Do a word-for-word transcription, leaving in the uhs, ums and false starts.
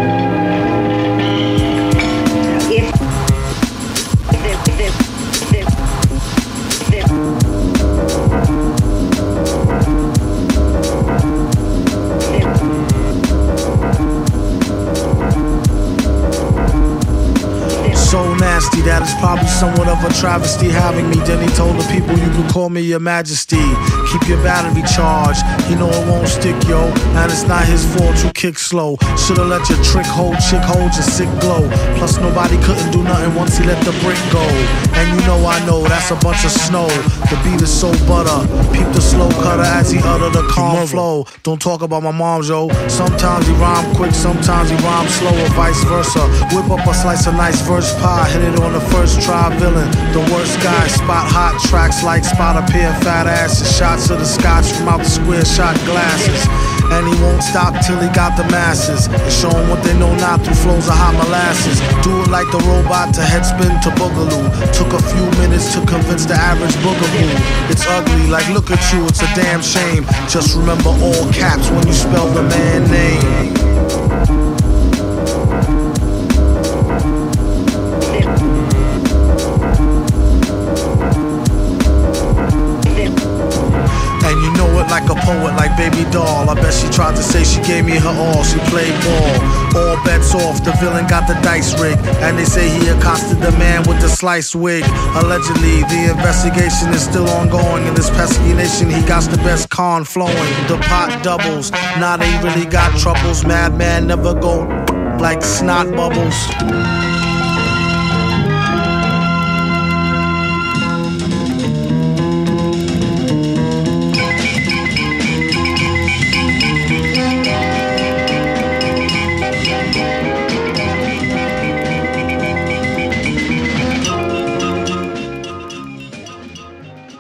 So nasty that it's probably somewhat of a travesty having me. Then he told the people, you can call me your majesty. Keep your battery charged, you know it won't stick, yo. And it's not his fault you kick slow. Should've let your trick hold, chick hold your sick glow. Plus nobody couldn't do nothing once he let the brick go. And you know I know that's a bunch of snow. The beat is so butter. Peep the slow cutter as he utter the calm flow. Don't talk about my mom, yo. Sometimes he rhyme quick, sometimes he rhyme slow, or vice versa. Whip up a slice of nice verse pie, hit it on the first try, villain. The worst guy, spot hot tracks like spot a pair of fat asses. Shots of the scotch from out the square shot glasses. And he won't stop till he got the masses and show them what they know not through flows of hot molasses. Do it like the robot to headspin to boogaloo. Took a few minutes to convince the average boogaboo. It's ugly, like look at you, it's a damn shame. Just remember all caps when you spell the man name. And you know it like a poet, like Baby Doll. I bet she tried to say she gave me her all. She played ball. All bets off, the villain got the dice rigged. And they say he accosted the man with the sliced wig. Allegedly, the investigation is still ongoing. In this pesky nation, he got the best con flowing. The pot doubles, now they really got troubles. Madman never go like snot bubbles.